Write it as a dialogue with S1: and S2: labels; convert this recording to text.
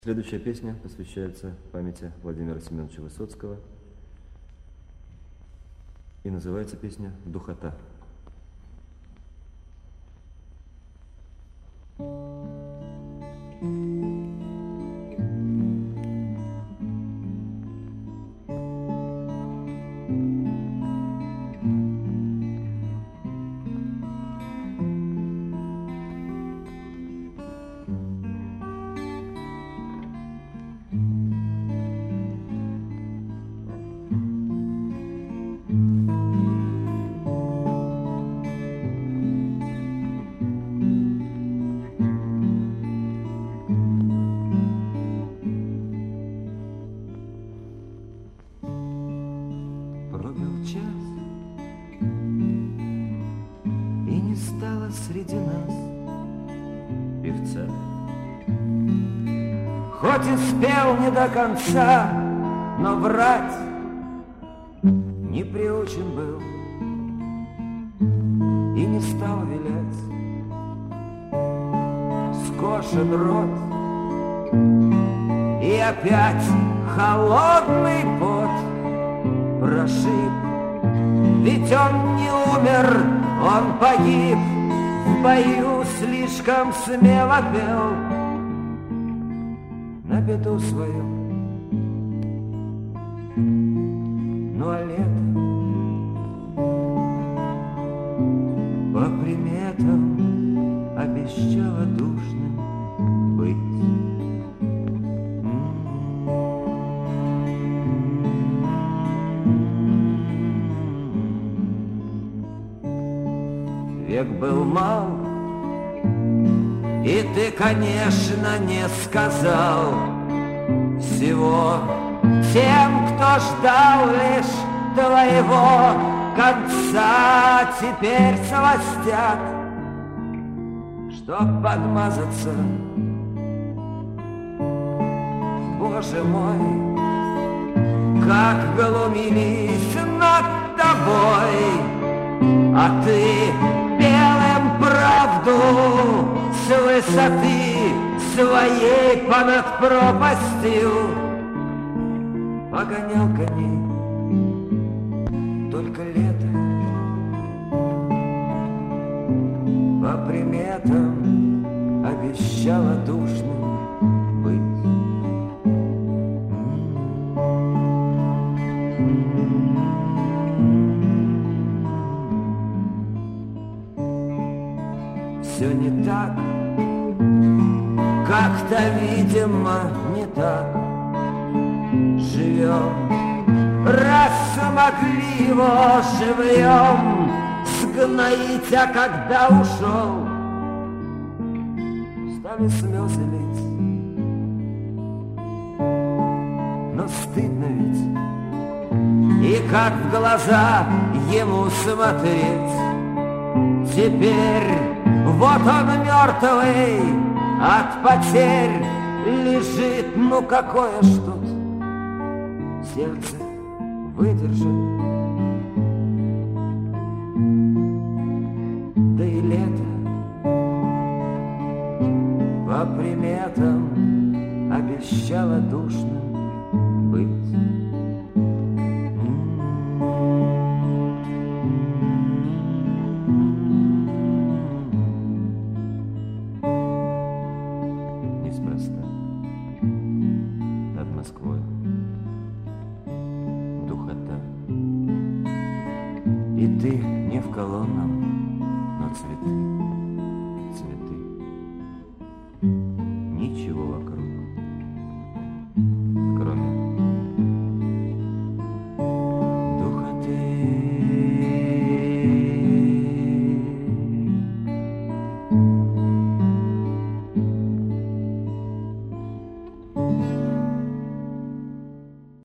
S1: Следующая песня посвящается памяти Владимира Семеновича Высоцкого. И называется песня «Духота».
S2: Пробил час, и не стало среди нас певца. Хоть и спел не до конца, но врать не приучен был и не стал вилять. Скошен рот, и опять холодный пот прошиб. Ведь он не умер, он погиб, в бою слишком смело пел на беду свою. Ну а лето по приметам обещало душным быть. Век был мал, и ты, конечно, не сказал всего тем, кто ждал лишь твоего конца. Теперь сластят, чтоб подмазаться. Боже мой, как глумились над тобой, а ты белым правду с высоты своей понад пропастью погонял коней. Только лето по приметам обещало душным быть. Все не так, как-то, видимо, не так живем, раз смогли его живьем сгноить, а когда ушел, стали слезы лить. Но стыдно ведь, и как в глаза ему смотреть. Теперь вот он мертвый от потерь лежит. Ну какое ж тут сердце выдержит? Да и лето по приметам обещало душным быть. Неспроста над Москвой духота, и ты не в колонном, но цветы.